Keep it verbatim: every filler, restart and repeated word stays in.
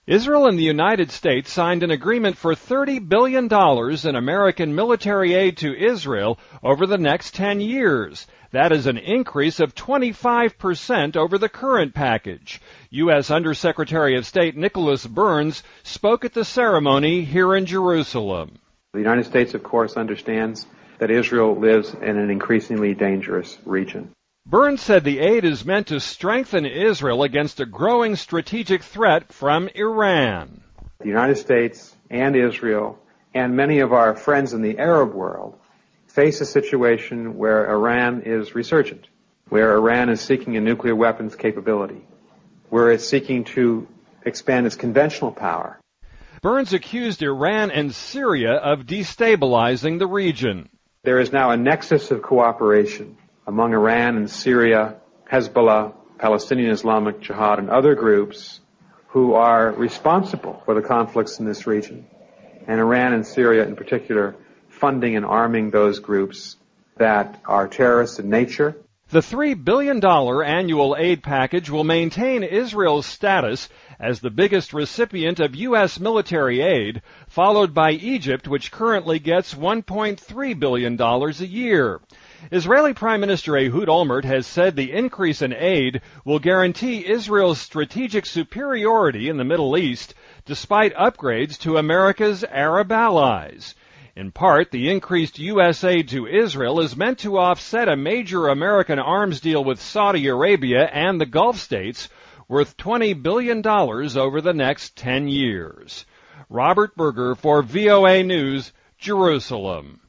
Israel and the United States signed an agreement for thirty billion dollars in American military aid to Israel over the next ten years. That is an increase of twenty-five percent over the current package. U S Undersecretary of State Nicholas Burns spoke at the ceremony here in Jerusalem. The United States, of course, understands that Israel lives in an increasingly dangerous region. Burns said the aid is meant to strengthen Israel against a growing strategic threat from Iran. The United States and Israel and many of our friends in the Arab world face a situation where Iran is resurgent, where Iran is seeking a nuclear weapons capability, where it's seeking to expand its conventional power. Burns accused Iran and Syria of destabilizing the region. There is now a nexus of cooperation among Iran and Syria, Hezbollah, Palestinian Islamic Jihad, and other groups who are responsible for the conflicts in this region, and Iran and Syria in particular funding and arming those groups that are terrorist in nature. The three billion dollars annual aid package will maintain Israel's status as the biggest recipient of U S military aid, followed by Egypt, which currently gets one point three billion dollars a year. Israeli Prime Minister Ehud Olmert has said the increase in aid will guarantee Israel's strategic superiority in the Middle East, despite upgrades to America's Arab allies. In part, the increased U S aid to Israel is meant to offset a major American arms deal with Saudi Arabia and the Gulf states worth twenty billion dollars over the next ten years. Robert Berger for V O A News, Jerusalem.